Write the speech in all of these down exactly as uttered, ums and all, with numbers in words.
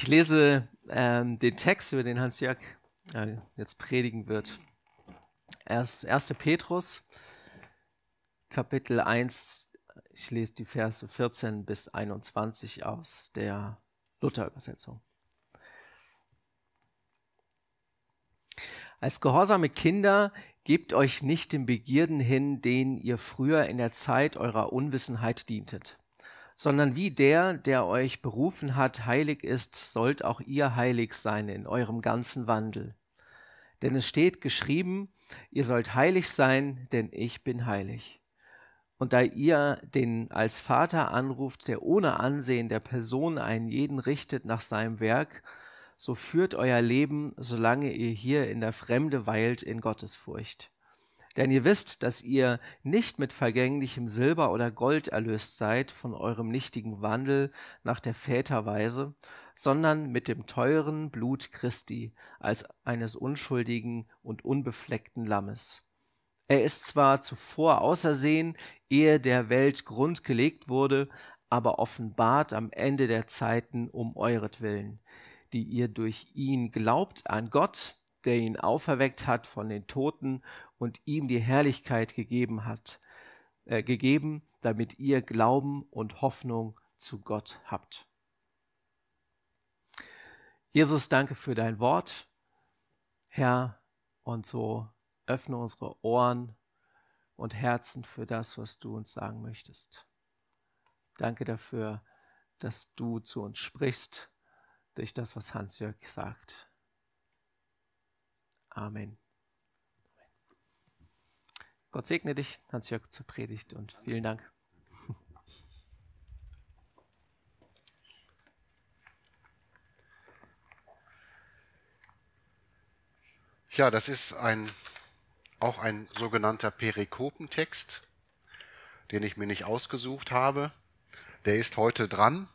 Ich lese ähm, den Text, über den Hans-Jörg äh, jetzt predigen wird. Erst erster Petrus, Kapitel eins, ich lese die Verse vierzehn bis einundzwanzig aus der Luther-Übersetzung. Als gehorsame Kinder gebt euch nicht den Begierden hin, denen ihr früher in der Zeit eurer Unwissenheit dientet, sondern wie der, der euch berufen hat, heilig ist, sollt auch ihr heilig sein in eurem ganzen Wandel. Denn es steht geschrieben, ihr sollt heilig sein, denn ich bin heilig. Und da ihr den als Vater anruft, der ohne Ansehen der Person einen jeden richtet nach seinem Werk, so führt euer Leben, solange ihr hier in der Fremde weilt, in Gottesfurcht. Denn ihr wisst, dass ihr nicht mit vergänglichem Silber oder Gold erlöst seid von eurem nichtigen Wandel nach der Väterweise, sondern mit dem teuren Blut Christi als eines unschuldigen und unbefleckten Lammes. Er ist zwar zuvor ausersehen, ehe der Welt Grund gelegt wurde, aber offenbart am Ende der Zeiten um euretwillen, die ihr durch ihn glaubt an Gott, der ihn auferweckt hat von den Toten und ihm die Herrlichkeit gegeben hat, äh, gegeben, damit ihr Glauben und Hoffnung zu Gott habt. Jesus, danke für dein Wort, Herr, und so öffne unsere Ohren und Herzen für das, was du uns sagen möchtest. Danke dafür, dass du zu uns sprichst, durch das, was Hans-Jörg sagt. Amen. Gott segne dich, Hans-Jörg, zur Predigt und vielen Dank. Ja, das ist ein, auch ein sogenannter Perikopentext, den ich mir nicht ausgesucht habe. Der ist heute dran.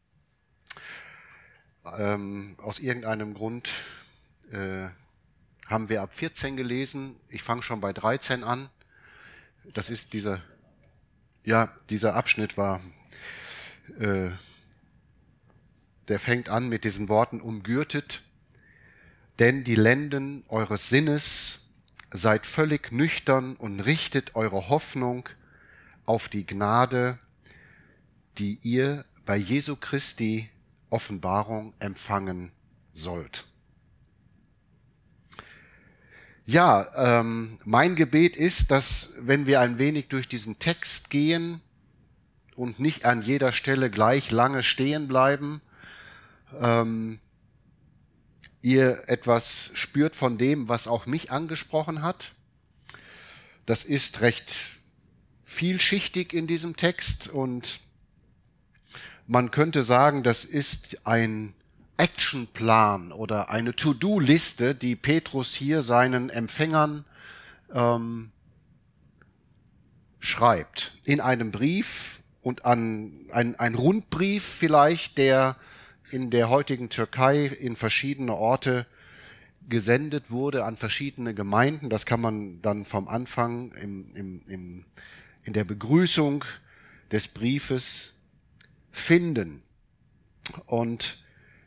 Ähm, aus irgendeinem Grund äh, haben wir ab vierzehn gelesen. Ich fange schon bei dreizehn an. Das ist dieser, ja, dieser Abschnitt war, äh, der fängt an mit diesen Worten: umgürtet, denn die Lenden eures Sinnes, seid völlig nüchtern und richtet eure Hoffnung auf die Gnade, die ihr bei Jesu Christi Offenbarung empfangen sollt. Ja, ähm, mein Gebet ist, dass, wenn wir ein wenig durch diesen Text gehen und nicht an jeder Stelle gleich lange stehen bleiben, ähm, ihr etwas spürt von dem, was auch mich angesprochen hat. Das ist recht vielschichtig in diesem Text und man könnte sagen, das ist ein Actionplan oder eine To-Do-Liste, die Petrus hier seinen Empfängern ähm, schreibt. In einem Brief und an ein, ein Rundbrief vielleicht, der in der heutigen Türkei in verschiedene Orte gesendet wurde, an verschiedene Gemeinden. Das kann man dann vom Anfang im, im, im, in der Begrüßung des Briefes finden. Und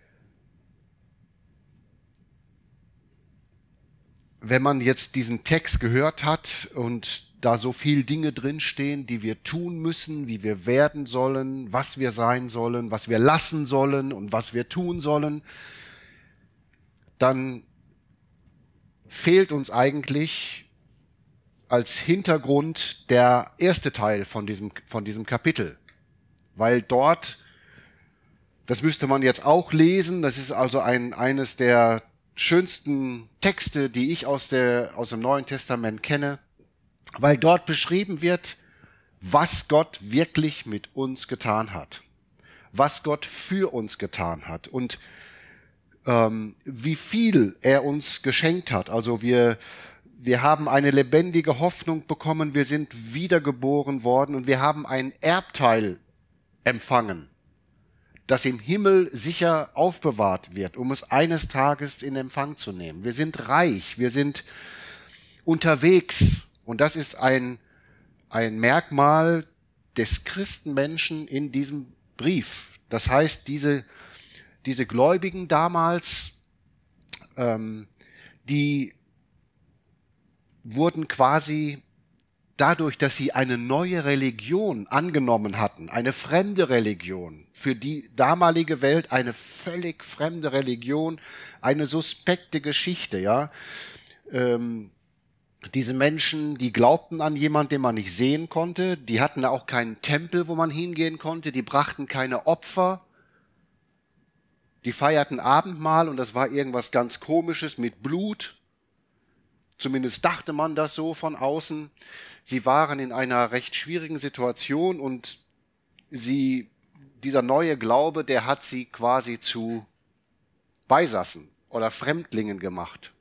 wenn man jetzt diesen Text gehört hat und da so viele Dinge drinstehen, die wir tun müssen, wie wir werden sollen, was wir sein sollen, was wir lassen sollen und was wir tun sollen, dann fehlt uns eigentlich als Hintergrund der erste Teil von diesem, von diesem Kapitel. Weil dort, das müsste man jetzt auch lesen, das ist also ein, eines der schönsten Texte, die ich aus, der, aus dem Neuen Testament kenne, weil dort beschrieben wird, was Gott wirklich mit uns getan hat, was Gott für uns getan hat und ähm, wie viel er uns geschenkt hat. Also wir, wir haben eine lebendige Hoffnung bekommen, wir sind wiedergeboren worden und wir haben ein Erbteil empfangen, das im Himmel sicher aufbewahrt wird, um es eines Tages in Empfang zu nehmen. Wir sind reich, wir sind unterwegs und das ist ein, ein Merkmal des Christenmenschen in diesem Brief. Das heißt, diese, diese Gläubigen damals, ähm, die wurden quasi dadurch, dass sie eine neue Religion angenommen hatten, eine fremde Religion, für die damalige Welt eine völlig fremde Religion, eine suspekte Geschichte, ja. Ähm, diese Menschen, die glaubten an jemanden, den man nicht sehen konnte, die hatten auch keinen Tempel, wo man hingehen konnte, die brachten keine Opfer, die feierten Abendmahl und das war irgendwas ganz Komisches mit Blut. Zumindest dachte man das so von außen. Sie waren in einer recht schwierigen Situation und sie, dieser neue Glaube, der hat sie quasi zu Beisassen oder Fremdlingen gemacht.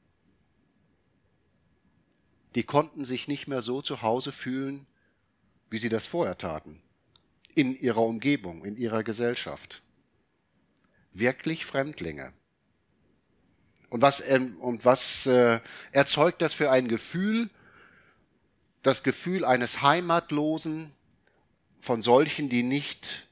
Die konnten sich nicht mehr so zu Hause fühlen, wie sie das vorher taten. In ihrer Umgebung, in ihrer Gesellschaft. Wirklich Fremdlinge. Und was, ähm, und was äh, erzeugt das für ein Gefühl? Das Gefühl eines Heimatlosen, von solchen, die nicht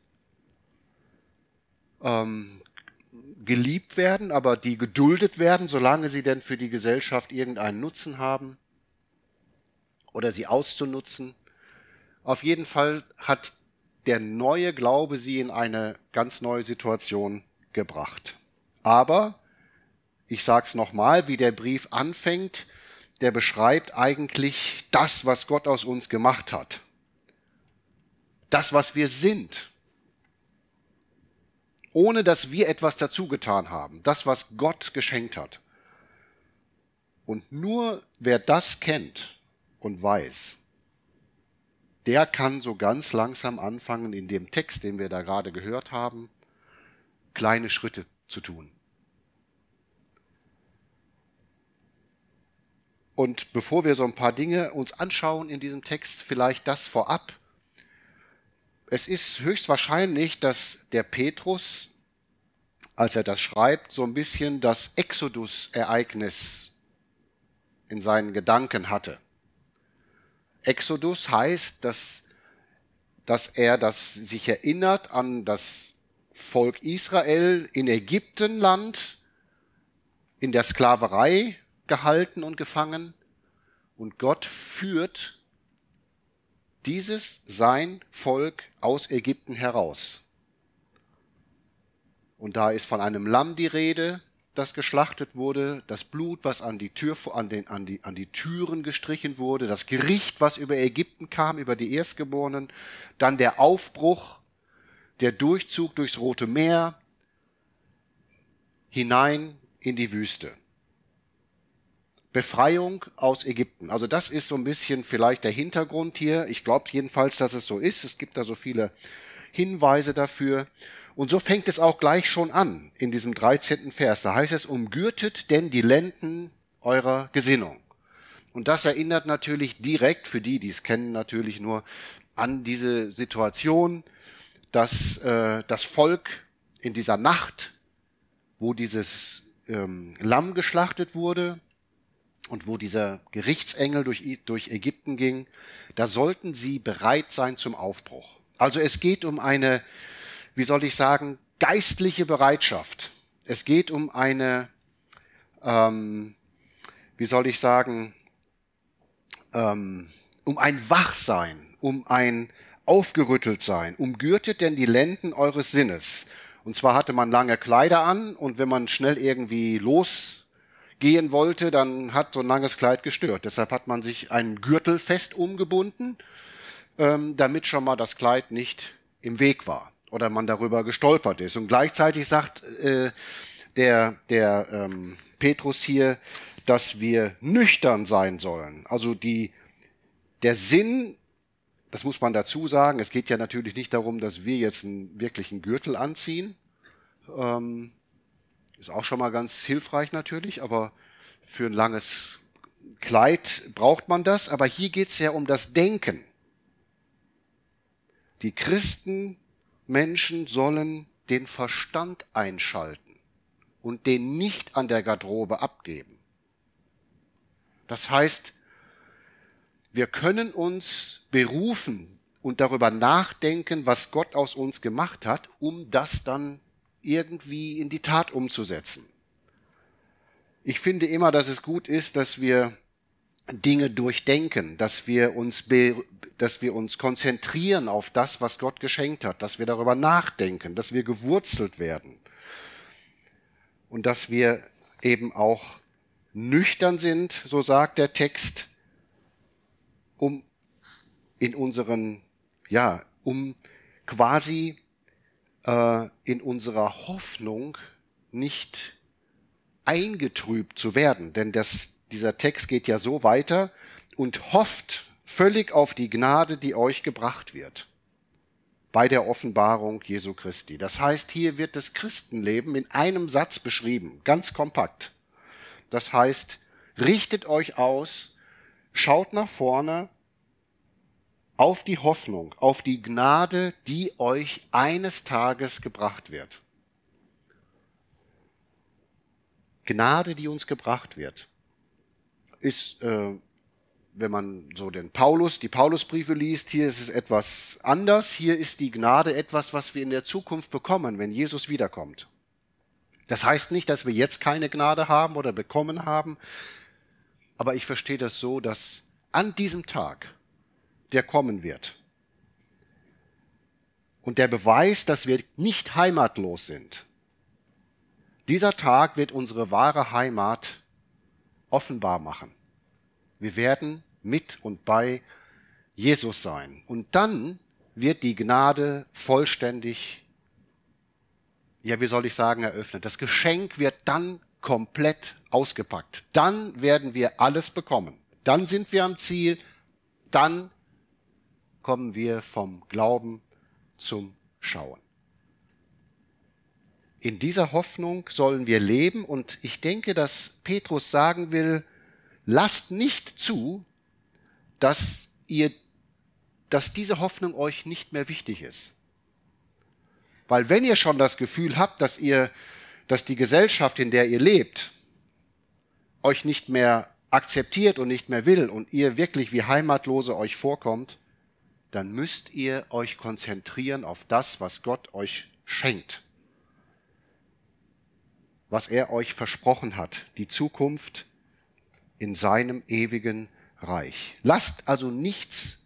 ähm, geliebt werden, aber die geduldet werden, solange sie denn für die Gesellschaft irgendeinen Nutzen haben oder sie auszunutzen. Auf jeden Fall hat der neue Glaube sie in eine ganz neue Situation gebracht. Aber ich sage es nochmal, wie der Brief anfängt, der beschreibt eigentlich das, was Gott aus uns gemacht hat. Das, was wir sind. Ohne dass wir etwas dazu getan haben. Das, was Gott geschenkt hat. Und nur wer das kennt und weiß, der kann so ganz langsam anfangen, in dem Text, den wir da gerade gehört haben, kleine Schritte zu tun. Und bevor wir so ein paar Dinge uns anschauen in diesem Text, vielleicht das vorab. Es ist höchstwahrscheinlich, dass der Petrus, als er das schreibt, so ein bisschen das Exodus-Ereignis in seinen Gedanken hatte. Exodus heißt, dass, dass er das sich erinnert an das Volk Israel in Ägyptenland, in der Sklaverei gehalten und gefangen, und Gott führt dieses, sein Volk aus Ägypten heraus. Und da ist von einem Lamm die Rede, das geschlachtet wurde, das Blut, was an die, Tür, an, den, an, die, an die Türen gestrichen wurde, das Gericht, was über Ägypten kam, über die Erstgeborenen, dann der Aufbruch, der Durchzug durchs Rote Meer hinein in die Wüste. Befreiung aus Ägypten. Also das ist so ein bisschen vielleicht der Hintergrund hier. Ich glaube jedenfalls, dass es so ist. Es gibt da so viele Hinweise dafür. Und so fängt es auch gleich schon an in diesem dreizehnten Vers. Da heißt es, umgürtet denn die Lenden eurer Gesinnung. Und das erinnert natürlich direkt, für die, die es kennen, natürlich nur an diese Situation, dass äh, das Volk in dieser Nacht, wo dieses ähm, Lamm geschlachtet wurde, und wo dieser Gerichtsengel durch, durch Ägypten ging, da sollten sie bereit sein zum Aufbruch. Also es geht um eine, wie soll ich sagen, geistliche Bereitschaft. Es geht um eine, ähm, wie soll ich sagen, ähm, um ein Wachsein, um ein Aufgerütteltsein. Umgürtet denn die Lenden eures Sinnes. Und zwar hatte man lange Kleider an und wenn man schnell irgendwie los gehen wollte, dann hat so ein langes Kleid gestört. Deshalb hat man sich einen Gürtel fest umgebunden, ähm, damit schon mal das Kleid nicht im Weg war oder man darüber gestolpert ist. Und gleichzeitig sagt äh, der, der ähm, Petrus hier, dass wir nüchtern sein sollen. Also die, der Sinn, das muss man dazu sagen, es geht ja natürlich nicht darum, dass wir jetzt einen wirklichen Gürtel anziehen. Ähm, Ist auch schon mal ganz hilfreich natürlich, aber für ein langes Kleid braucht man das. Aber hier geht es ja um das Denken. Die Christenmenschen sollen den Verstand einschalten und den nicht an der Garderobe abgeben. Das heißt, wir können uns berufen und darüber nachdenken, was Gott aus uns gemacht hat, um das dann irgendwie in die Tat umzusetzen. Ich finde immer, dass es gut ist, dass wir Dinge durchdenken, dass wir uns, be, dass wir uns konzentrieren auf das, was Gott geschenkt hat, dass wir darüber nachdenken, dass wir gewurzelt werden und dass wir eben auch nüchtern sind, so sagt der Text, um in unseren, ja, um quasi äh, in unserer Hoffnung nicht eingetrübt zu werden. Denn das, dieser Text geht ja so weiter und hofft völlig auf die Gnade, die euch gebracht wird bei der Offenbarung Jesu Christi. Das heißt, hier wird das Christenleben in einem Satz beschrieben, ganz kompakt. Das heißt, richtet euch aus, schaut nach vorne auf die Hoffnung, auf die Gnade, die euch eines Tages gebracht wird. Gnade, die uns gebracht wird, ist, äh, wenn man so den Paulus, die Paulusbriefe liest, hier ist es etwas anders. Hier ist die Gnade etwas, was wir in der Zukunft bekommen, wenn Jesus wiederkommt. Das heißt nicht, dass wir jetzt keine Gnade haben oder bekommen haben, aber ich verstehe das so, dass an diesem Tag, der kommen wird, und der Beweis, dass wir nicht heimatlos sind, dieser Tag wird unsere wahre Heimat offenbar machen. Wir werden mit und bei Jesus sein. Und dann wird die Gnade vollständig, ja, wie soll ich sagen, eröffnet. Das Geschenk wird dann komplett ausgepackt. Dann werden wir alles bekommen. Dann sind wir am Ziel. Dann kommen wir vom Glauben zum Schauen. In dieser Hoffnung sollen wir leben und ich denke, dass Petrus sagen will, lasst nicht zu, dass ihr, dass diese Hoffnung euch nicht mehr wichtig ist. Weil wenn ihr schon das Gefühl habt, dass ihr, dass die Gesellschaft, in der ihr lebt, euch nicht mehr akzeptiert und nicht mehr will und ihr wirklich wie Heimatlose euch vorkommt, dann müsst ihr euch konzentrieren auf das, was Gott euch schenkt. Was er euch versprochen hat, die Zukunft in seinem ewigen Reich. Lasst also nichts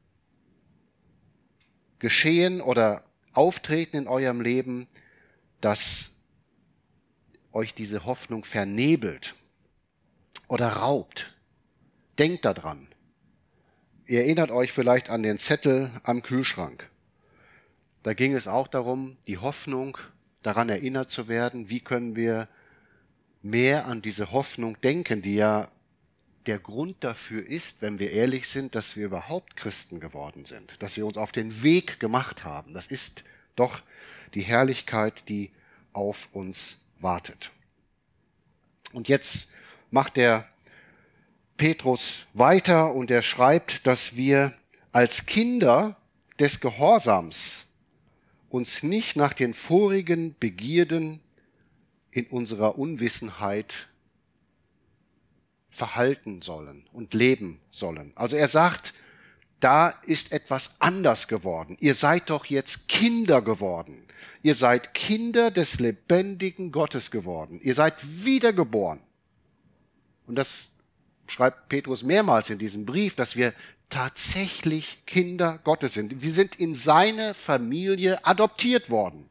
geschehen oder auftreten in eurem Leben, das euch diese Hoffnung vernebelt oder raubt. Denkt daran. Ihr erinnert euch vielleicht an den Zettel am Kühlschrank. Da ging es auch darum, die Hoffnung, daran erinnert zu werden, wie können wir mehr an diese Hoffnung denken, die ja der Grund dafür ist, wenn wir ehrlich sind, dass wir überhaupt Christen geworden sind, dass wir uns auf den Weg gemacht haben. Das ist doch die Herrlichkeit, die auf uns wartet. Und jetzt macht der Petrus weiter und er schreibt, dass wir als Kinder des Gehorsams uns nicht nach den vorigen Begierden in unserer Unwissenheit verhalten sollen und leben sollen. Also er sagt, da ist etwas anders geworden. Ihr seid doch jetzt Kinder geworden. Ihr seid Kinder des lebendigen Gottes geworden. Ihr seid wiedergeboren. Und das schreibt Petrus mehrmals in diesem Brief, dass wir tatsächlich Kinder Gottes sind. Wir sind in seine Familie adoptiert worden.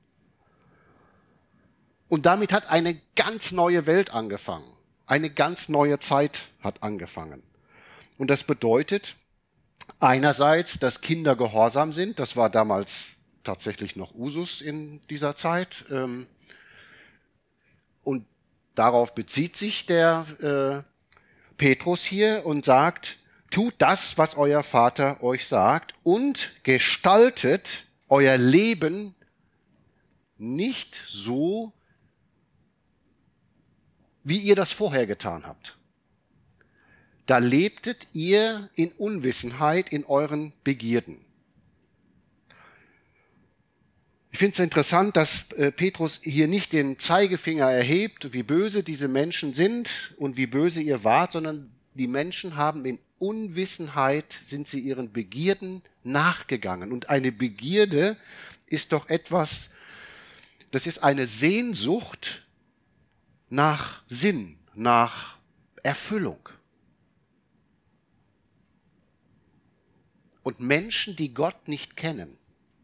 Und damit hat eine ganz neue Welt angefangen. Eine ganz neue Zeit hat angefangen. Und das bedeutet einerseits, dass Kinder gehorsam sind. Das war damals tatsächlich noch Usus in dieser Zeit. Und darauf bezieht sich der äh, Petrus hier und sagt, tut das, was euer Vater euch sagt und gestaltet euer Leben nicht so, wie ihr das vorher getan habt. Da lebtet ihr in Unwissenheit in euren Begierden. Ich finde es interessant, dass äh, Petrus hier nicht den Zeigefinger erhebt, wie böse diese Menschen sind und wie böse ihr wart, sondern die Menschen haben in Unwissenheit, sind sie ihren Begierden nachgegangen. Und eine Begierde ist doch etwas, Das ist eine Sehnsucht nach Sinn, nach Erfüllung. Und Menschen, die Gott nicht kennen,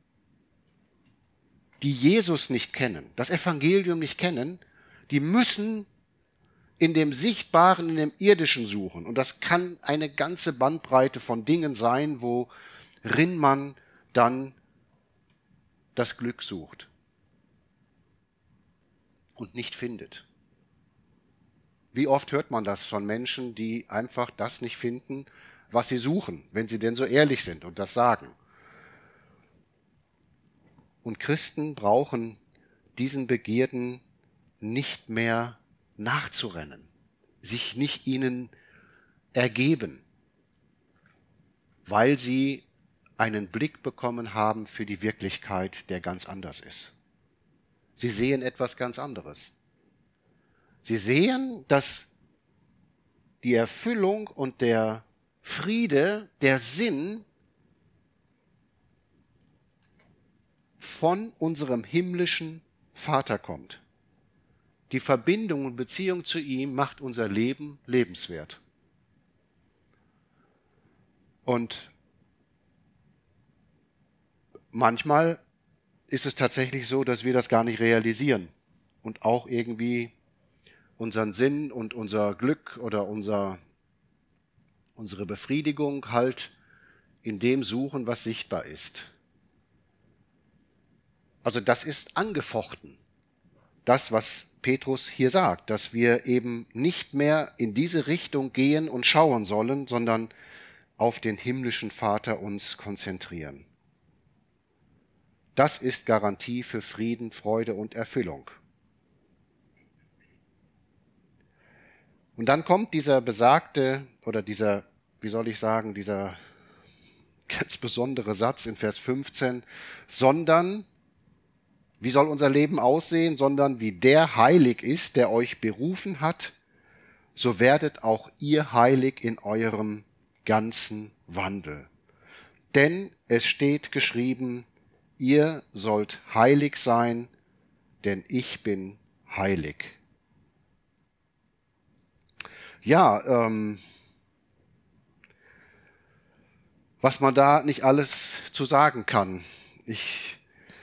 die Jesus nicht kennen, das Evangelium nicht kennen, die müssen in dem Sichtbaren, in dem Irdischen suchen. Und das kann eine ganze Bandbreite von Dingen sein, worin man dann das Glück sucht und nicht findet. Wie oft hört man das von Menschen, die einfach das nicht finden, was sie suchen, wenn sie denn so ehrlich sind und das sagen. Und Christen brauchen diesen Begierden nicht mehr nachzurennen, sich nicht ihnen ergeben, weil sie einen Blick bekommen haben für die Wirklichkeit, der ganz anders ist. Sie sehen etwas ganz anderes. Sie sehen, dass die Erfüllung und der Friede, der Sinn von unserem himmlischen Vater kommt. Die Verbindung und Beziehung zu ihm macht unser Leben lebenswert. Und manchmal ist es tatsächlich so, dass wir das gar nicht realisieren und auch irgendwie unseren Sinn und unser Glück oder unser, unsere Befriedigung halt in dem suchen, was sichtbar ist. Also das ist angefochten. Das, was Petrus hier sagt, dass wir eben nicht mehr in diese Richtung gehen und schauen sollen, sondern auf den himmlischen Vater uns konzentrieren. Das ist Garantie für Frieden, Freude und Erfüllung. Und dann kommt dieser besagte, oder dieser, wie soll ich sagen, dieser ganz besondere Satz in Vers fünfzehn, sondern, wie soll unser Leben aussehen, sondern wie der heilig ist, der euch berufen hat, so werdet auch ihr heilig in eurem ganzen Wandel. Denn es steht geschrieben, ihr sollt heilig sein, denn ich bin heilig. Ja, ähm, was man da nicht alles zu sagen kann. Ich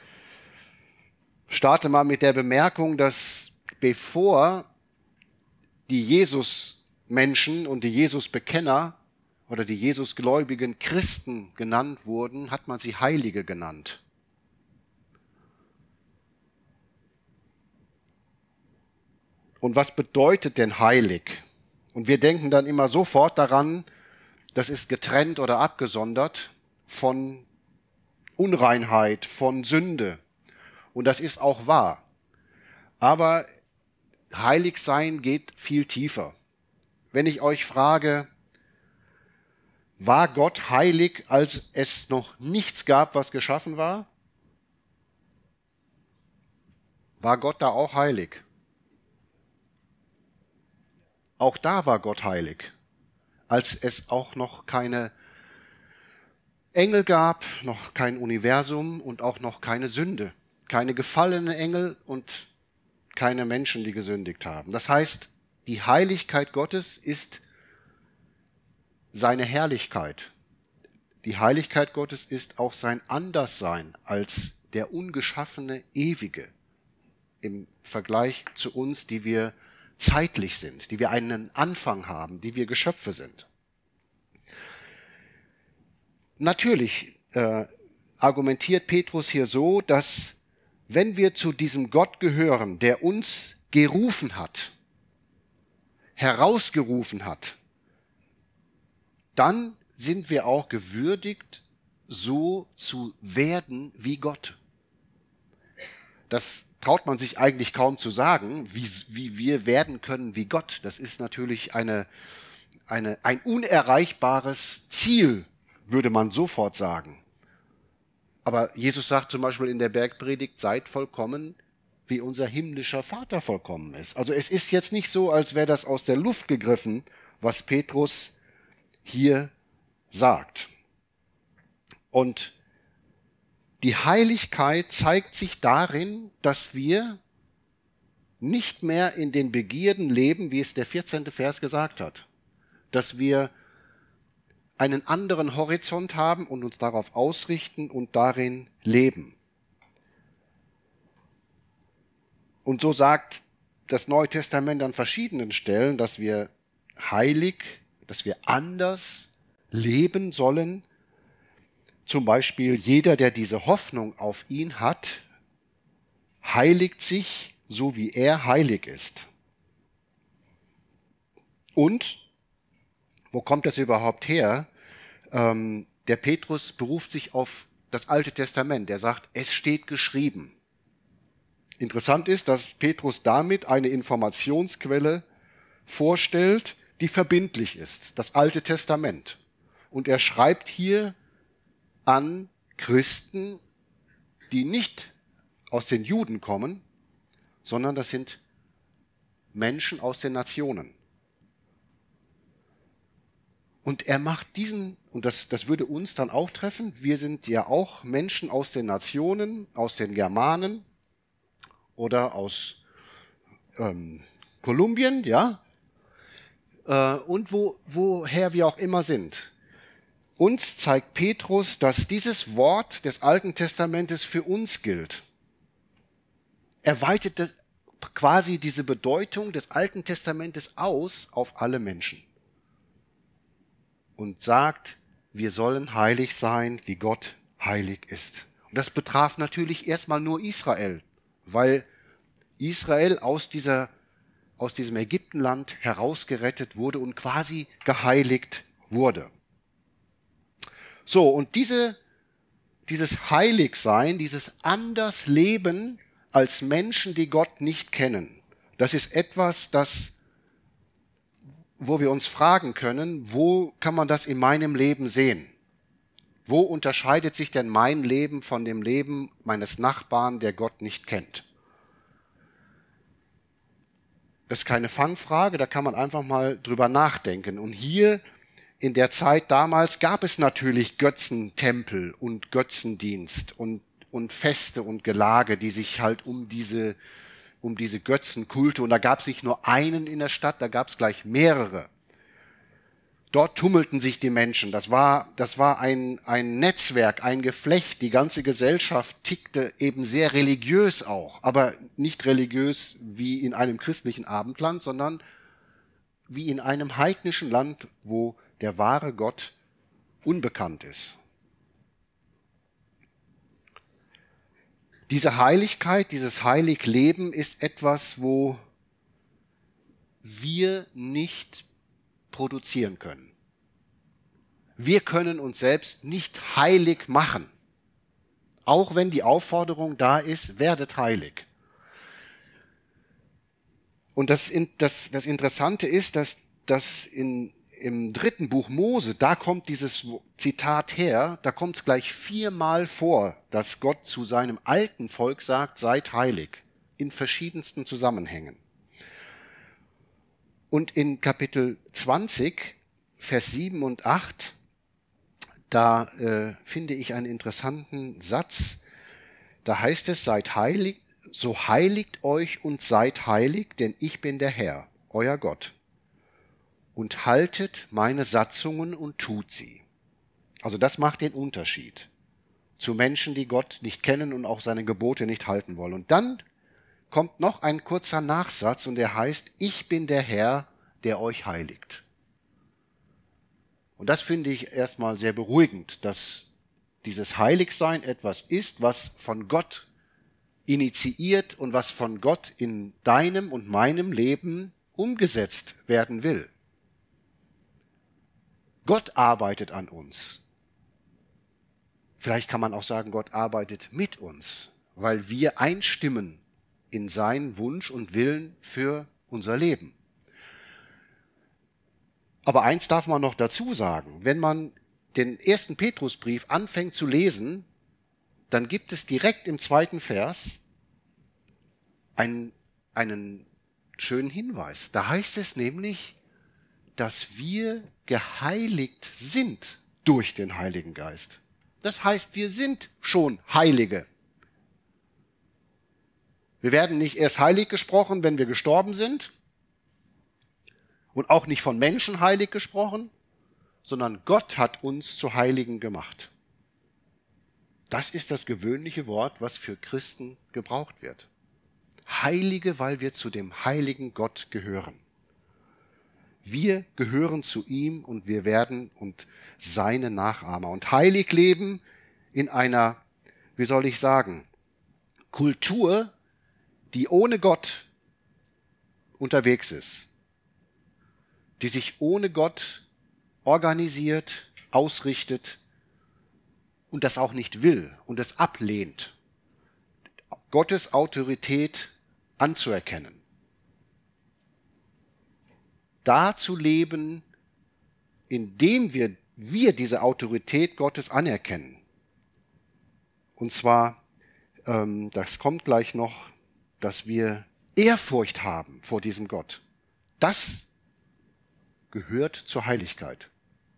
starte mal mit der Bemerkung, dass bevor die Jesus-Menschen und die Jesus-Bekenner oder die Jesus-gläubigen Christen genannt wurden, hat man sie Heilige genannt. Und was bedeutet denn heilig? Und wir denken dann immer sofort daran, das ist getrennt oder abgesondert von Unreinheit, von Sünde. Und das ist auch wahr. Aber heilig sein geht viel tiefer. Wenn ich euch frage, war Gott heilig, als es noch nichts gab, was geschaffen war? War Gott da auch heilig? Auch da war Gott heilig, als es auch noch keine Engel gab, noch kein Universum und auch noch keine Sünde, keine gefallene Engel und keine Menschen, die gesündigt haben. Das heißt, die Heiligkeit Gottes ist seine Herrlichkeit. Die Heiligkeit Gottes ist auch sein Anderssein als der ungeschaffene Ewige im Vergleich zu uns, die wir zeitlich sind, die wir einen Anfang haben, die wir Geschöpfe sind. Natürlich äh, argumentiert Petrus hier so, dass wenn wir zu diesem Gott gehören, der uns gerufen hat, herausgerufen hat, dann sind wir auch gewürdigt, so zu werden wie Gott. Das traut man sich eigentlich kaum zu sagen, wie, wie wir werden können wie Gott. Das ist natürlich eine, eine, ein unerreichbares Ziel, würde man sofort sagen. Aber Jesus sagt zum Beispiel in der Bergpredigt, seid vollkommen, wie unser himmlischer Vater vollkommen ist. Also es ist jetzt nicht so, als wäre das aus der Luft gegriffen, was Petrus hier sagt. Und Die Heiligkeit zeigt sich darin, dass wir nicht mehr in den Begierden leben, wie es der vierzehnte Vers gesagt hat. Dass wir einen anderen Horizont haben und uns darauf ausrichten und darin leben. Und so sagt das Neue Testament an verschiedenen Stellen, dass wir heilig, dass wir anders leben sollen. Zum Beispiel jeder, der diese Hoffnung auf ihn hat, heiligt sich, so wie er heilig ist. Und wo kommt das überhaupt her? Ähm, der Petrus beruft sich auf das Alte Testament. Er sagt, es steht geschrieben. Interessant ist, dass Petrus damit eine Informationsquelle vorstellt, die verbindlich ist, das Alte Testament. Und er schreibt hier an Christen, die nicht aus den Juden kommen, sondern das sind Menschen aus den Nationen. Und er macht diesen, und das, das würde uns dann auch treffen, wir sind ja auch Menschen aus den Nationen, aus den Germanen oder aus ähm, Kolumbien, ja, äh, und wo, woher wir auch immer sind. Uns zeigt Petrus, dass dieses Wort des Alten Testamentes für uns gilt. Er weitet das, quasi diese Bedeutung des Alten Testamentes aus auf alle Menschen. Und sagt, wir sollen heilig sein, wie Gott heilig ist. Und das betraf natürlich erstmal nur Israel, weil Israel aus, dieser, aus diesem Ägyptenland herausgerettet wurde und quasi geheiligt wurde. So, und diese, dieses Heiligsein, dieses Andersleben als Menschen, die Gott nicht kennen, das ist etwas, das wo wir uns fragen können, wo kann man das in meinem Leben sehen? Wo unterscheidet sich denn mein Leben von dem Leben meines Nachbarn, der Gott nicht kennt? Das ist keine Fangfrage, da kann man einfach mal drüber nachdenken. Und hier in der Zeit damals gab es natürlich Götzentempel und Götzendienst und, und Feste und Gelage, die sich halt um diese um diese Götzenkulte, und da gab es nicht nur einen in der Stadt, da gab es gleich mehrere. Dort tummelten sich die Menschen, das war, das war ein, ein Netzwerk, ein Geflecht, die ganze Gesellschaft tickte eben sehr religiös auch, aber nicht religiös wie in einem christlichen Abendland, sondern wie in einem heidnischen Land, wo der wahre Gott unbekannt ist. Diese Heiligkeit, dieses Heiligleben ist etwas, wo wir nicht produzieren können. Wir können uns selbst nicht heilig machen. Auch wenn die Aufforderung da ist, werdet heilig. Und das, das, das Interessante ist, dass, dass in, im dritten Buch Mose, da kommt dieses Zitat her, da kommt es gleich viermal vor, dass Gott zu seinem alten Volk sagt, seid heilig, in verschiedensten Zusammenhängen. Und in Kapitel zwanzig, Vers sieben und acht, da äh, finde ich einen interessanten Satz, da heißt es, seid heilig, so heiligt euch und seid heilig, denn ich bin der Herr, euer Gott. Und haltet meine Satzungen und tut sie. Also das macht den Unterschied zu Menschen, die Gott nicht kennen und auch seine Gebote nicht halten wollen. Und dann kommt noch ein kurzer Nachsatz und der heißt, ich bin der Herr, der euch heiligt. Und das finde ich erstmal sehr beruhigend, dass dieses Heiligsein etwas ist, was von Gott initiiert und was von Gott in deinem und meinem Leben umgesetzt werden will. Gott arbeitet an uns. Vielleicht kann man auch sagen, Gott arbeitet mit uns, weil wir einstimmen in seinen Wunsch und Willen für unser Leben. Aber eins darf man noch dazu sagen, wenn man den ersten Petrusbrief anfängt zu lesen, dann gibt es direkt im zweiten Vers einen, einen schönen Hinweis. Da heißt es nämlich, dass wir geheiligt sind durch den Heiligen Geist. Das heißt, wir sind schon Heilige. Wir werden nicht erst heilig gesprochen, wenn wir gestorben sind und auch nicht von Menschen heilig gesprochen, sondern Gott hat uns zu Heiligen gemacht. Das ist das gewöhnliche Wort, was für Christen gebraucht wird. Heilige, weil wir zu dem heiligen Gott gehören. Wir gehören zu ihm und wir werden und seine Nachahmer. Und heilig leben in einer, wie soll ich sagen, Kultur, die ohne Gott unterwegs ist, die sich ohne Gott organisiert, ausrichtet und das auch nicht will und es ablehnt, Gottes Autorität anzuerkennen. Da zu leben, indem wir, wir diese Autorität Gottes anerkennen. Und zwar, ähm, das kommt gleich noch, dass wir Ehrfurcht haben vor diesem Gott. Das gehört zur Heiligkeit.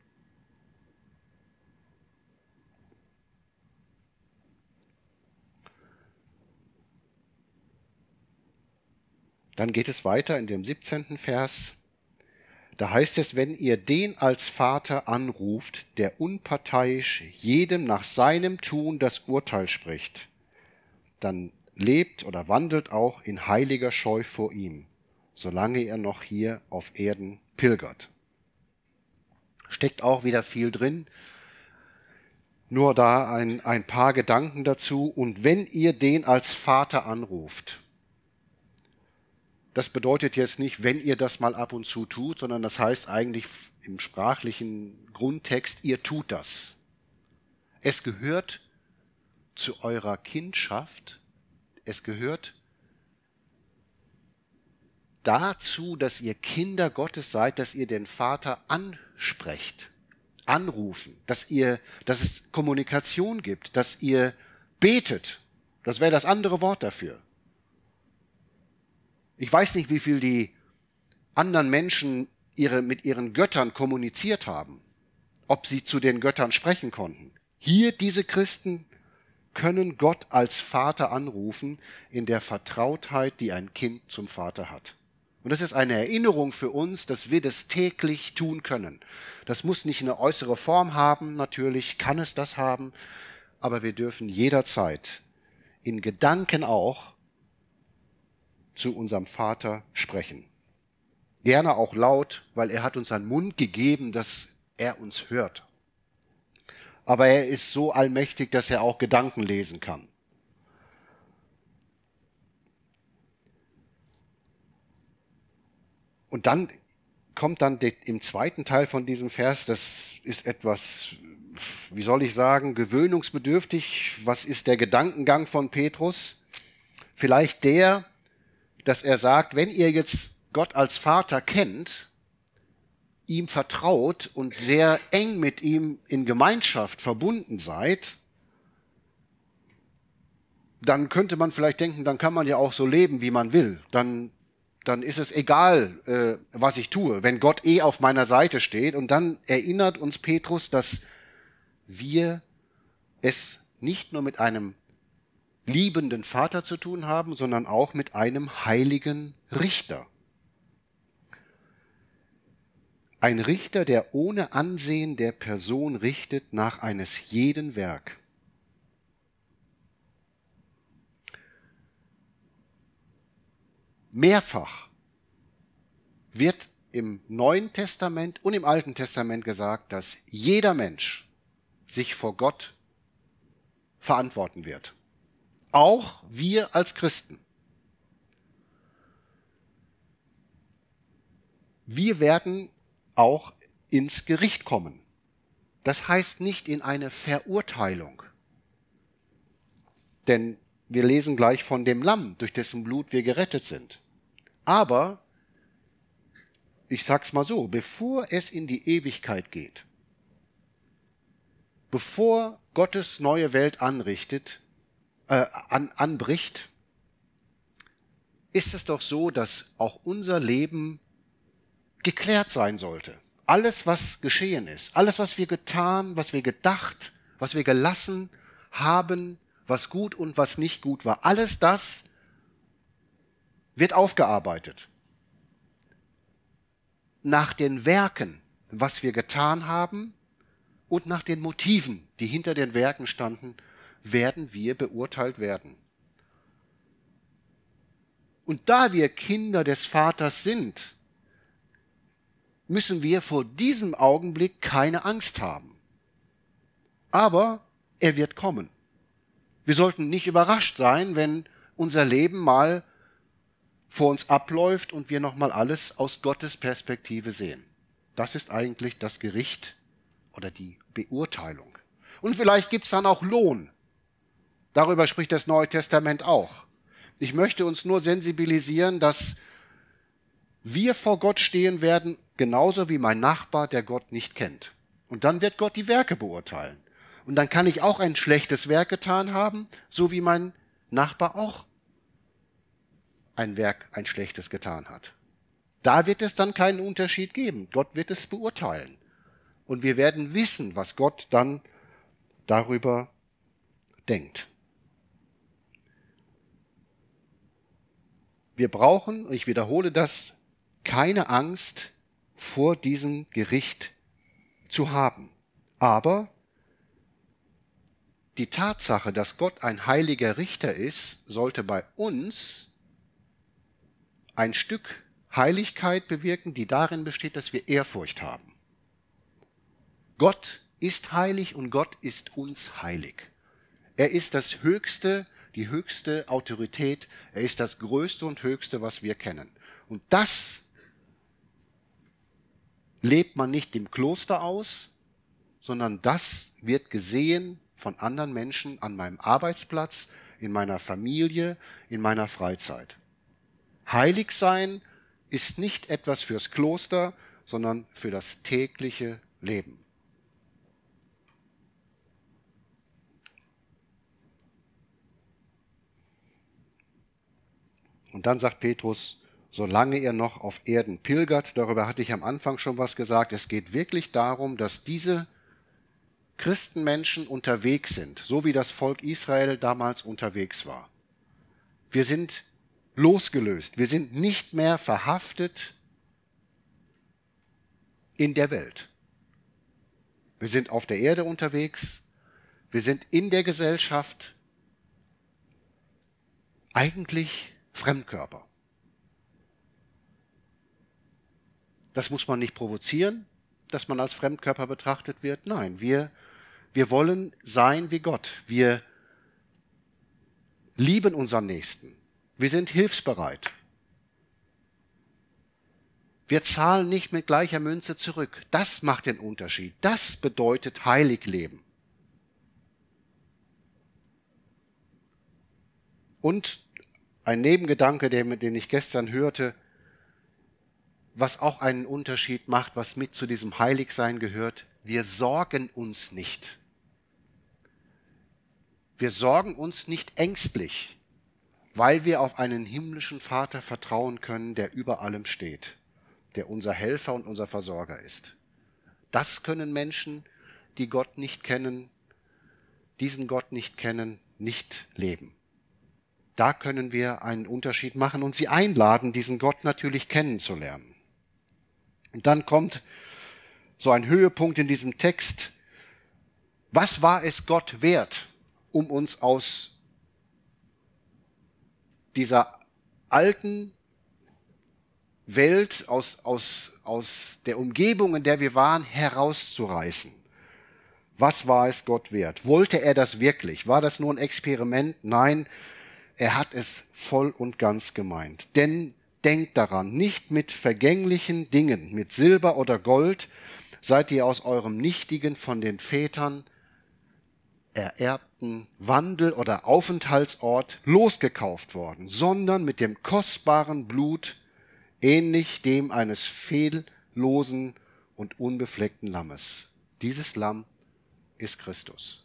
Dann geht es weiter in dem siebzehnten Vers. Da heißt es, wenn ihr den als Vater anruft, der unparteiisch jedem nach seinem Tun das Urteil spricht, dann lebt oder wandelt auch in heiliger Scheu vor ihm, solange er noch hier auf Erden pilgert. Steckt auch wieder viel drin, nur da ein, ein paar Gedanken dazu. Und wenn ihr den als Vater anruft, das bedeutet jetzt nicht, wenn ihr das mal ab und zu tut, sondern das heißt eigentlich im sprachlichen Grundtext, ihr tut das. Es gehört zu eurer Kindschaft, es gehört dazu, dass ihr Kinder Gottes seid, dass ihr den Vater ansprecht, anrufen, dass ihr, dass es Kommunikation gibt, dass ihr betet. Das wäre das andere Wort dafür. Ich weiß nicht, wie viel die anderen Menschen ihre, mit ihren Göttern kommuniziert haben, ob sie zu den Göttern sprechen konnten. Hier, diese Christen können Gott als Vater anrufen in der Vertrautheit, die ein Kind zum Vater hat. Und das ist eine Erinnerung für uns, dass wir das täglich tun können. Das muss nicht eine äußere Form haben, natürlich kann es das haben, aber wir dürfen jederzeit, in Gedanken auch, zu unserem Vater sprechen. Gerne auch laut, weil er hat uns einen Mund gegeben, dass er uns hört. Aber er ist so allmächtig, dass er auch Gedanken lesen kann. Und dann kommt dann im zweiten Teil von diesem Vers, das ist etwas, wie soll ich sagen, gewöhnungsbedürftig. Was ist der Gedankengang von Petrus? Vielleicht der, dass er sagt, wenn ihr jetzt Gott als Vater kennt, ihm vertraut und sehr eng mit ihm in Gemeinschaft verbunden seid, dann könnte man vielleicht denken, dann kann man ja auch so leben, wie man will. Dann, dann ist es egal, äh, was ich tue, wenn Gott eh auf meiner Seite steht. Und dann erinnert uns Petrus, dass wir es nicht nur mit einem liebenden Vater zu tun haben, sondern auch mit einem heiligen Richter. Ein Richter, der ohne Ansehen der Person richtet nach eines jeden Werk. Mehrfach wird im Neuen Testament und im Alten Testament gesagt, dass jeder Mensch sich vor Gott verantworten wird. Auch wir als Christen. Wir werden auch ins Gericht kommen. Das heißt nicht in eine Verurteilung. Denn wir lesen gleich von dem Lamm, durch dessen Blut wir gerettet sind. Aber, ich sag's mal so, bevor es in die Ewigkeit geht, bevor Gottes neue Welt anrichtet, äh, an, anbricht, ist es doch so, dass auch unser Leben geklärt sein sollte. Alles, was geschehen ist, alles, was wir getan, was wir gedacht, was wir gelassen haben, was gut und was nicht gut war. Alles das wird aufgearbeitet. Nach den Werken, was wir getan haben, und nach den Motiven, die hinter den Werken standen, werden wir beurteilt werden. Und da wir Kinder des Vaters sind, müssen wir vor diesem Augenblick keine Angst haben. Aber er wird kommen. Wir sollten nicht überrascht sein, wenn unser Leben mal vor uns abläuft und wir nochmal alles aus Gottes Perspektive sehen. Das ist eigentlich das Gericht oder die Beurteilung. Und vielleicht gibt es dann auch Lohn. Darüber spricht das Neue Testament auch. Ich möchte uns nur sensibilisieren, dass wir vor Gott stehen werden, genauso wie mein Nachbar, der Gott nicht kennt. Und dann wird Gott die Werke beurteilen. Und dann kann ich auch ein schlechtes Werk getan haben, so wie mein Nachbar auch ein Werk, ein schlechtes getan hat. Da wird es dann keinen Unterschied geben. Gott wird es beurteilen. Und wir werden wissen, was Gott dann darüber denkt. Wir brauchen, und ich wiederhole das, keine Angst vor diesem Gericht zu haben. Aber die Tatsache, dass Gott ein heiliger Richter ist, sollte bei uns ein Stück Heiligkeit bewirken, die darin besteht, dass wir Ehrfurcht haben. Gott ist heilig und Gott ist uns heilig. Er ist das Höchste, die höchste Autorität. Er ist das Größte und Höchste, was wir kennen. Und das lebt man nicht im Kloster aus, sondern das wird gesehen von anderen Menschen an meinem Arbeitsplatz, in meiner Familie, in meiner Freizeit. Heilig sein ist nicht etwas fürs Kloster, sondern für das tägliche Leben. Und dann sagt Petrus, solange ihr noch auf Erden pilgert, darüber hatte ich am Anfang schon was gesagt, es geht wirklich darum, dass diese Christenmenschen unterwegs sind, so wie das Volk Israel damals unterwegs war. Wir sind losgelöst, wir sind nicht mehr verhaftet in der Welt. Wir sind auf der Erde unterwegs, wir sind in der Gesellschaft eigentlich Fremdkörper. Das muss man nicht provozieren, dass man als Fremdkörper betrachtet wird. Nein, wir, wir wollen sein wie Gott. Wir lieben unseren Nächsten. Wir sind hilfsbereit. Wir zahlen nicht mit gleicher Münze zurück. Das macht den Unterschied. Das bedeutet heilig leben. Und ein Nebengedanke, den, den ich gestern hörte, was auch einen Unterschied macht, was mit zu diesem Heiligsein gehört, wir sorgen uns nicht. Wir sorgen uns nicht ängstlich, weil wir auf einen himmlischen Vater vertrauen können, der über allem steht, der unser Helfer und unser Versorger ist. Das können Menschen, die Gott nicht kennen, diesen Gott nicht kennen, nicht leben. Da können wir einen Unterschied machen und sie einladen, diesen Gott natürlich kennenzulernen. Und dann kommt so ein Höhepunkt in diesem Text. Was war es Gott wert, um uns aus dieser alten Welt, aus, aus, aus der Umgebung, in der wir waren, herauszureißen? Was war es Gott wert? Wollte er das wirklich? War das nur ein Experiment? Nein, er hat es voll und ganz gemeint. Denn denkt daran, nicht mit vergänglichen Dingen, mit Silber oder Gold, seid ihr aus eurem nichtigen, von den Vätern ererbten Wandel oder Aufenthaltsort losgekauft worden, sondern mit dem kostbaren Blut, ähnlich dem eines fehllosen und unbefleckten Lammes. Dieses Lamm ist Christus.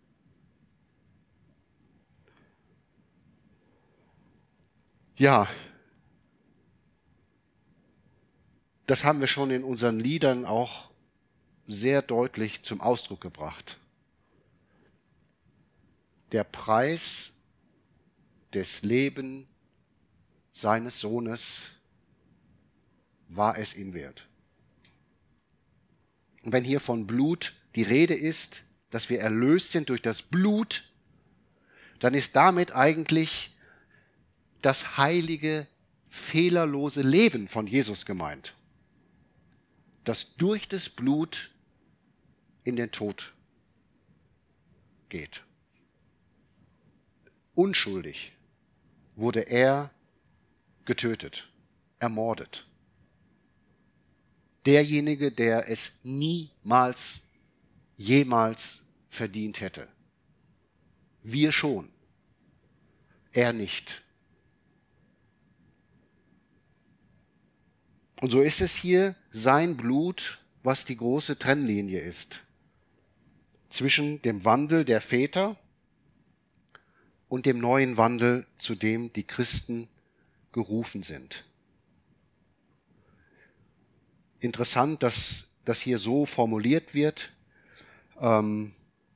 Ja, das haben wir schon in unseren Liedern auch sehr deutlich zum Ausdruck gebracht. der Preis des Lebens seines Sohnes war es ihm wert. Und wenn hier von Blut die Rede ist, dass wir erlöst sind durch das Blut, dann ist damit eigentlich das heilige, fehlerlose Leben von Jesus gemeint, das durch das Blut in den Tod geht. Unschuldig wurde er getötet, ermordet. Derjenige, der es niemals, jemals verdient hätte. Wir schon, er nicht. Und so ist es hier sein Blut, was die große Trennlinie ist zwischen dem Wandel der Väter und dem neuen Wandel, zu dem die Christen gerufen sind. Interessant, dass das hier so formuliert wird. Ähm,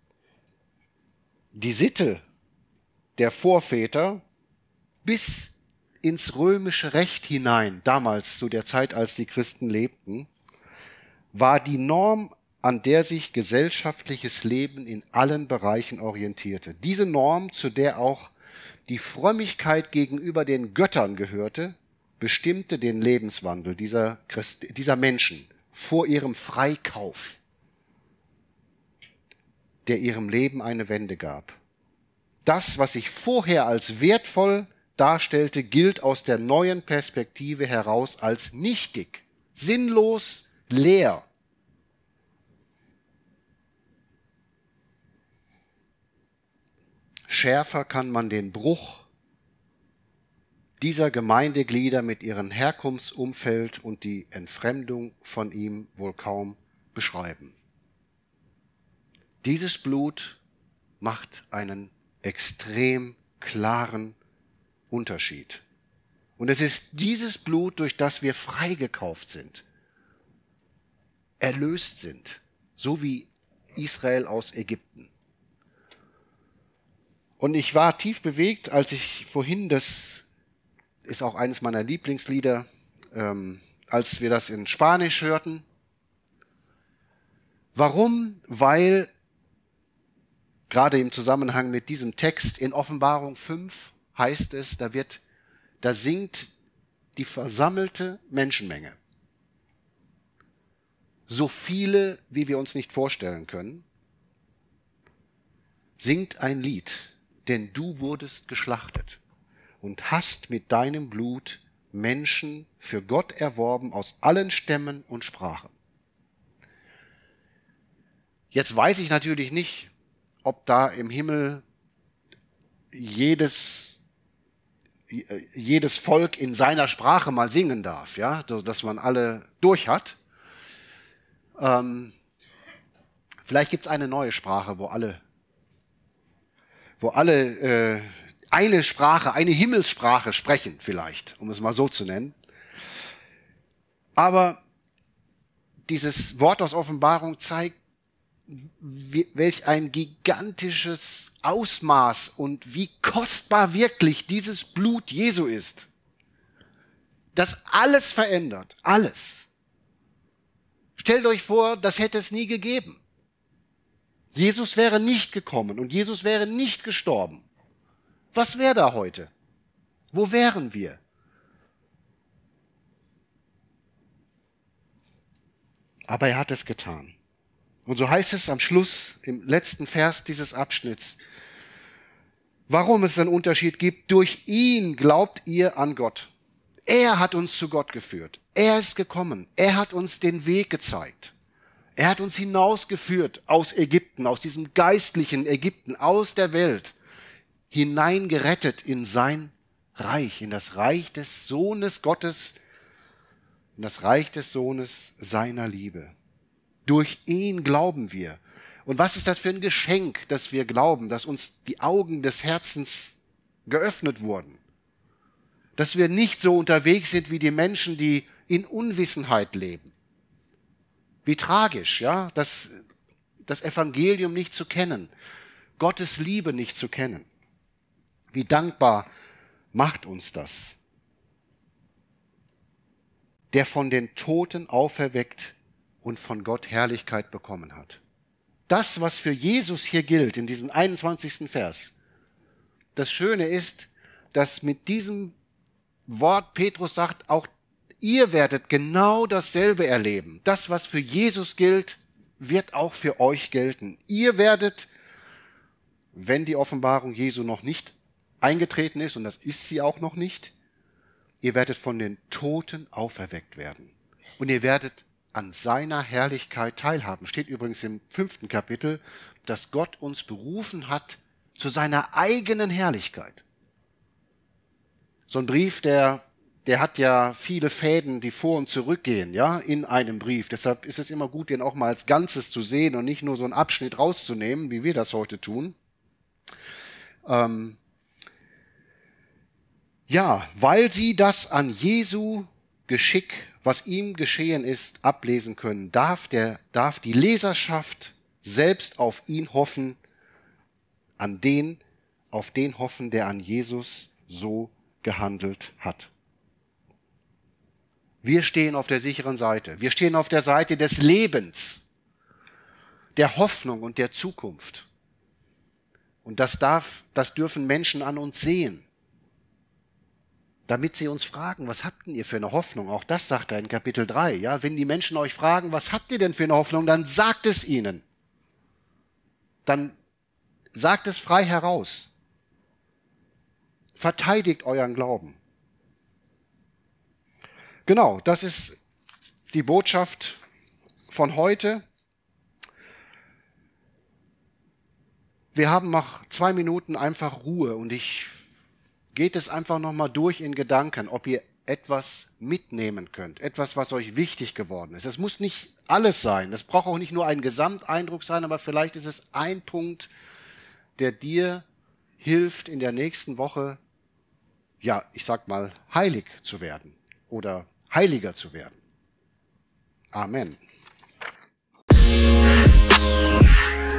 die Sitte der Vorväter bis ins römische Recht hinein, damals zu der Zeit, als die Christen lebten, war die Norm, an der sich gesellschaftliches Leben in allen Bereichen orientierte. Diese Norm, zu der auch die Frömmigkeit gegenüber den Göttern gehörte, bestimmte den Lebenswandel dieser, Christ, dieser Menschen vor ihrem Freikauf, der ihrem Leben eine Wende gab. Das, was sich vorher als wertvoll darstellte, gilt aus der neuen Perspektive heraus als nichtig, sinnlos, leer. Schärfer kann man den Bruch dieser Gemeindeglieder mit ihrem Herkunftsumfeld und die Entfremdung von ihm wohl kaum beschreiben. Dieses Blut macht einen extrem klaren Unterschied. Und es ist dieses Blut, durch das wir freigekauft sind, erlöst sind, so wie Israel aus Ägypten. Und ich war tief bewegt, als ich vorhin, das ist auch eines meiner Lieblingslieder, ähm, als wir das in Spanisch hörten. Warum? Weil gerade im Zusammenhang mit diesem Text in Offenbarung fünf heißt es, da wird, da singt die versammelte Menschenmenge. So viele, wie wir uns nicht vorstellen können, singt ein Lied, denn du wurdest geschlachtet und hast mit deinem Blut Menschen für Gott erworben aus allen Stämmen und Sprachen. Jetzt weiß ich natürlich nicht, ob da im Himmel jedes, jedes Volk in seiner Sprache mal singen darf, ja, dass man alle durch hat. Ähm, vielleicht gibt es eine neue Sprache, wo alle wo alle äh, eine Sprache, eine Himmelssprache sprechen vielleicht, um es mal so zu nennen. Aber dieses Wort aus Offenbarung zeigt, wie, welch ein gigantisches Ausmaß und wie kostbar wirklich dieses Blut Jesu ist. Das alles verändert, alles. Stellt euch vor, das hätte es nie gegeben. Jesus wäre nicht gekommen und Jesus wäre nicht gestorben. Was wäre da heute? Wo wären wir? Aber er hat es getan. Und so heißt es am Schluss, im letzten Vers dieses Abschnitts, warum es einen Unterschied gibt. Durch ihn glaubt ihr an Gott. Er hat uns zu Gott geführt. Er ist gekommen. Er hat uns den Weg gezeigt. Er hat uns hinausgeführt aus Ägypten, aus diesem geistlichen Ägypten, aus der Welt, hineingerettet in sein Reich, in das Reich des Sohnes Gottes, in das Reich des Sohnes seiner Liebe. Durch ihn glauben wir. Und was ist das für ein Geschenk, dass wir glauben, dass uns die Augen des Herzens geöffnet wurden? Dass wir nicht so unterwegs sind wie die Menschen, die in Unwissenheit leben. Wie tragisch, ja, das, das Evangelium nicht zu kennen. Gottes Liebe nicht zu kennen. Wie dankbar macht uns das? Der von den Toten auferweckt und von Gott Herrlichkeit bekommen hat. Das, was für Jesus hier gilt, in diesem einundzwanzigsten Vers, das Schöne ist, dass mit diesem Wort Petrus sagt, auch ihr werdet genau dasselbe erleben. Das, was für Jesus gilt, wird auch für euch gelten. Ihr werdet, wenn die Offenbarung Jesu noch nicht eingetreten ist, und das ist sie auch noch nicht, ihr werdet von den Toten auferweckt werden. Und ihr werdet an seiner Herrlichkeit teilhaben. Steht übrigens im fünften Kapitel, dass Gott uns berufen hat zu seiner eigenen Herrlichkeit. So ein Brief, der, der hat ja viele Fäden, die vor und zurückgehen, ja, in einem Brief. Deshalb ist es immer gut, den auch mal als Ganzes zu sehen und nicht nur so einen Abschnitt rauszunehmen, wie wir das heute tun. Ähm, ja, weil sie das an Jesu Geschick, was ihm geschehen ist, ablesen können, darf, der, darf die Leserschaft selbst auf ihn hoffen, an den, auf den hoffen, der an Jesus so gehandelt hat. Wir stehen auf der sicheren Seite. Wir stehen auf der Seite des Lebens, der Hoffnung und der Zukunft. Und das darf, das dürfen Menschen an uns sehen, damit sie uns fragen, was habt denn ihr für eine Hoffnung? Auch das sagt er in Kapitel drei. Ja, wenn die Menschen euch fragen, was habt ihr denn für eine Hoffnung, dann sagt es ihnen. Dann sagt es frei heraus. Verteidigt euren Glauben. Genau, das ist die Botschaft von heute. Wir haben nach zwei Minuten einfach Ruhe und ich geht es einfach nochmal durch in Gedanken, ob ihr etwas mitnehmen könnt, etwas, was euch wichtig geworden ist. Es muss nicht alles sein, es braucht auch nicht nur ein Gesamteindruck sein, aber vielleicht ist es ein Punkt, der dir hilft, in der nächsten Woche, ja, ich sag mal, heilig zu werden oder heiliger zu werden. Amen.